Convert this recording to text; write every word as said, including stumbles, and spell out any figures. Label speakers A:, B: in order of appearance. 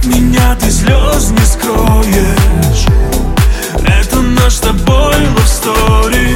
A: меня ты слез не скроешь. Это наш с тобой love story.